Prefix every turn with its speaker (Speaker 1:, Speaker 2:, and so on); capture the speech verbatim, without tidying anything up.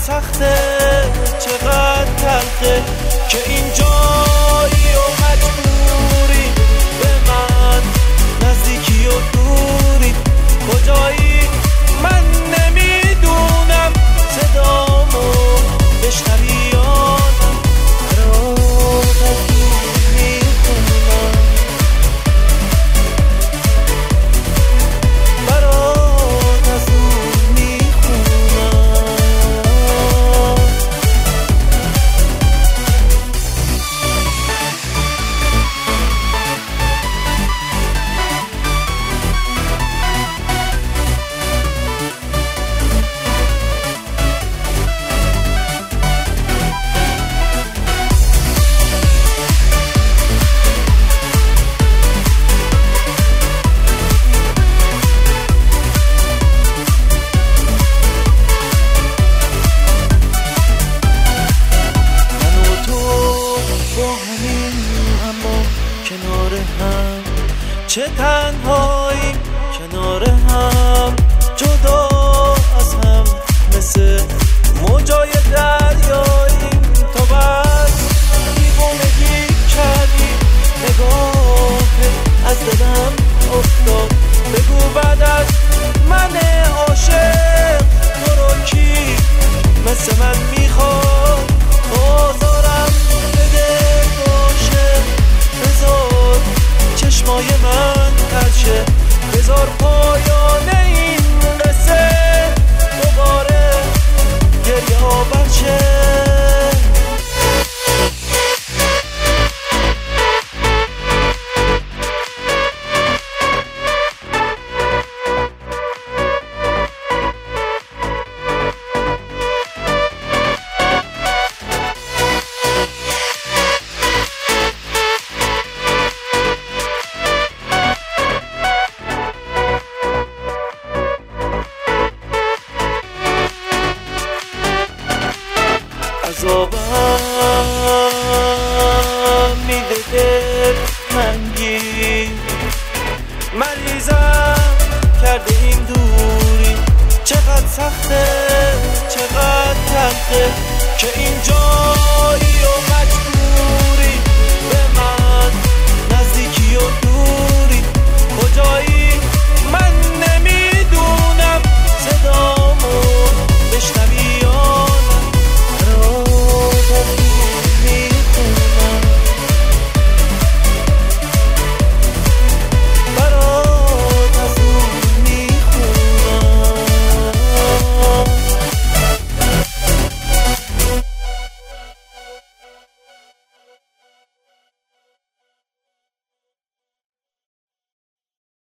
Speaker 1: سخته چقدر تلخه که این جایی و مجبوری به من نزدیکی و دوری کجایی من نمیدونم صدامو بشنوی یا نه برات از دور میخونم برات از دور میخونم چه تنهایی کنار هم جدا از هم مثل موجای دریاییم تا بس دیوونگی کردی نگاهت از دلم افتاد بگو بعد از من عاشق تو رو کی مثل من میخواد آزارم بده باشه بذار چشمای من ترشه بذار پایان این قصه دوباره گریه ها برشه عذابم میده دل منگی مریضم کرده این دوری چقدر سخته چقدر تلخه که اینجا